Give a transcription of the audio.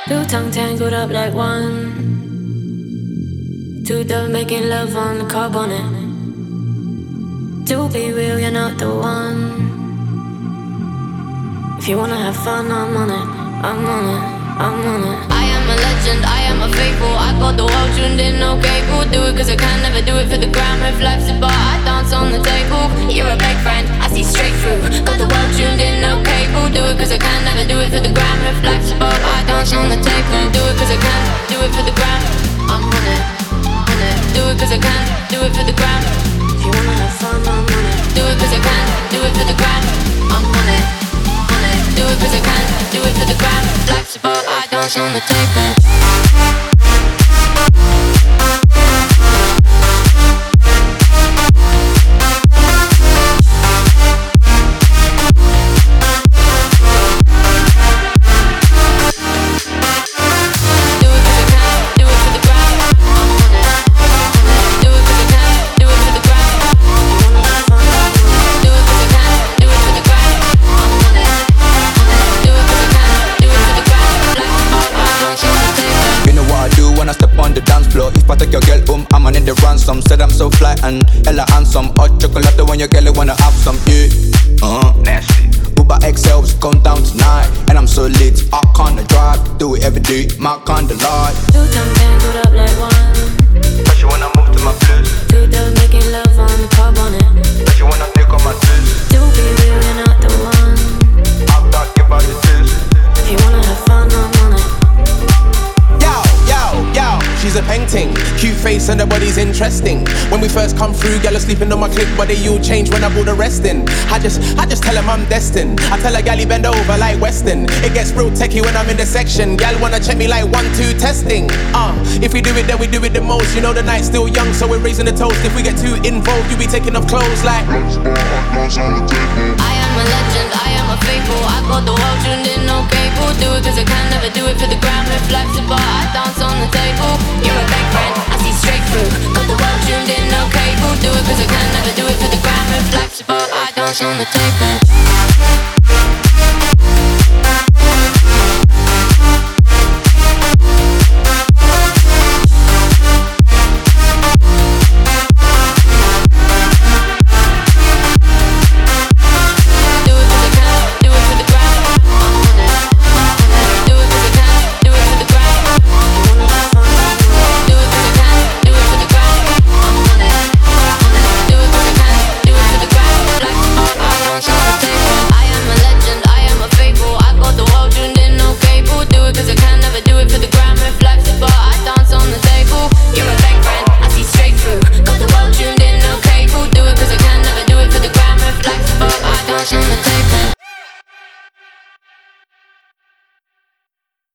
Two tongue tangled up like one. Two dove making love on the car bonnet. To be real, you're not the one. If you wanna have fun, I'm on it, I'm on it, I'm on it. I am a legend, I am a faithful. I got the world tuned in, okay, we'll do it cause I can never do it for the gram. If life's a bar, I dance on the table. You're a big friend, I see straight through. Got the world tuned in, okay, we'll do it cause I can never do it for the gram. If life's a bar, I dance on the table. Do it cause I can, do it for the gram. I'm on it, on it. Do it cause I can, do it for the gram. If you wanna have fun, I'm on it. Do it cause I can, do it for the gram. I'm on it, on it. Do it cause I can, do it for the gram. Life's a bar, I dance on the table. If I take your girl home, I'm on in the ransom. Said I'm so fly and hella handsome. Hot chocolate when your girl wanna have some, yeah. Nasty. Uber XL's gone down tonight, and I'm so lit. I can't drive, do it every day. My kind of life. Two tongue tangled up like one. Especially when I move to my blues. Two doves making love on the car bonnet. Especially when I take on my shoes. To be real, you're not the one. I'll not give out the juice. If you wanna have fun, I'm on it. Yo, she's a painting. Cute face and the body's interesting. When we first come through, girl, sleeping on my clip, but they all change when I brought the rest in. I just tell him I'm destined. I tell a galley bend over like Weston. It gets real techie when I'm in the section. Gal wanna check me like 1-2 testing. If we do it, then we do it the most. You know the night's still young, so we're raising the toast. If we get too involved, you be taking off clothes like. I am a legend, I am a faithful. I got the world tuned in, okay, we'll do it cause I can never do it for the gram. If life's a bar, I dance on the table. You're a big friend, I see straight through. Got the world tuned in, okay, we'll do it cause I can never do it for the gram. If life's a bar, I dance on the table. On the